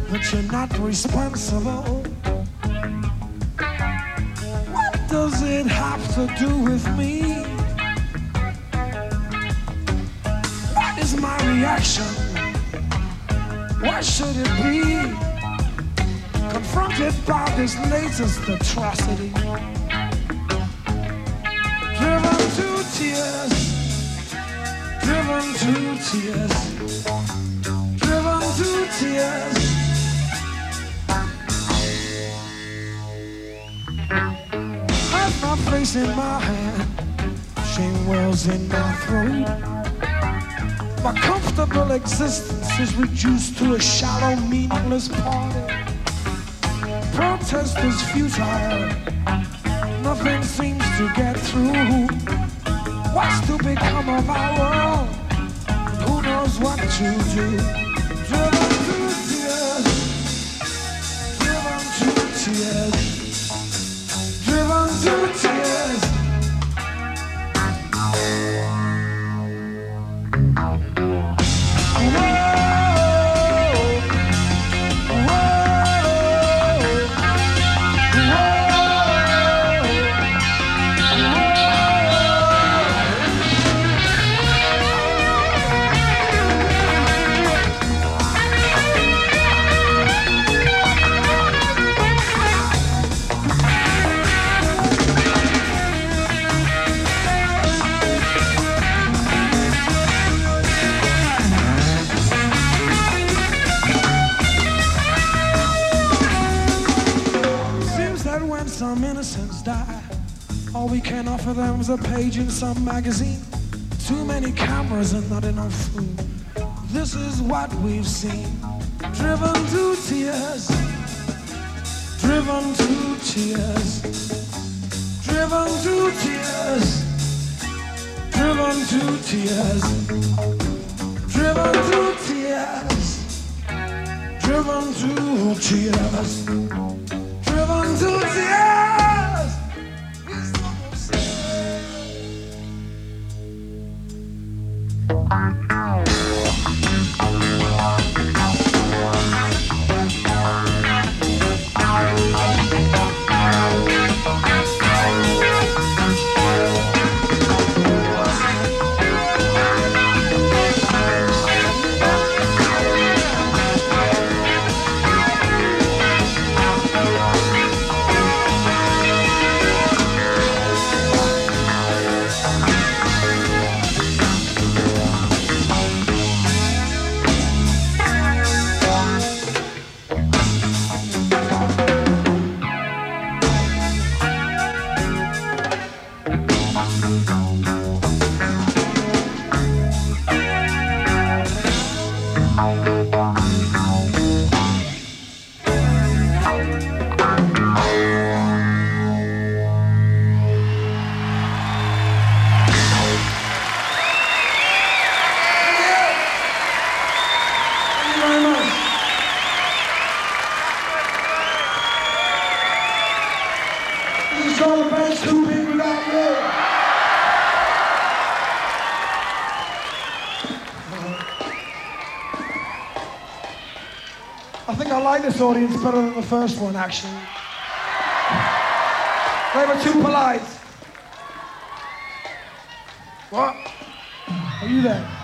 but you're not responsible. What does it have to do with me? What is my reaction? What should it be? Confronted by this latest atrocity, driven to tears, driven to tears, driven to tears. I've my face in my hand, shame wells in my throat. My comfortable existence is reduced to a shallow, meaningless party. Protest is futile, nothing seems to get through. What's to become of our world? Who knows what to do? Driven to tears, driven to tears, driven to tears. Some innocents die. All we can offer them is a page in some magazine. Too many cameras and not enough food. This is what we've seen. Driven to tears, driven to tears, driven to tears, driven to tears, driven to tears, driven to tears. Driven to tears. I think I like this audience better than the first one, actually. They were too polite. What? Are you there?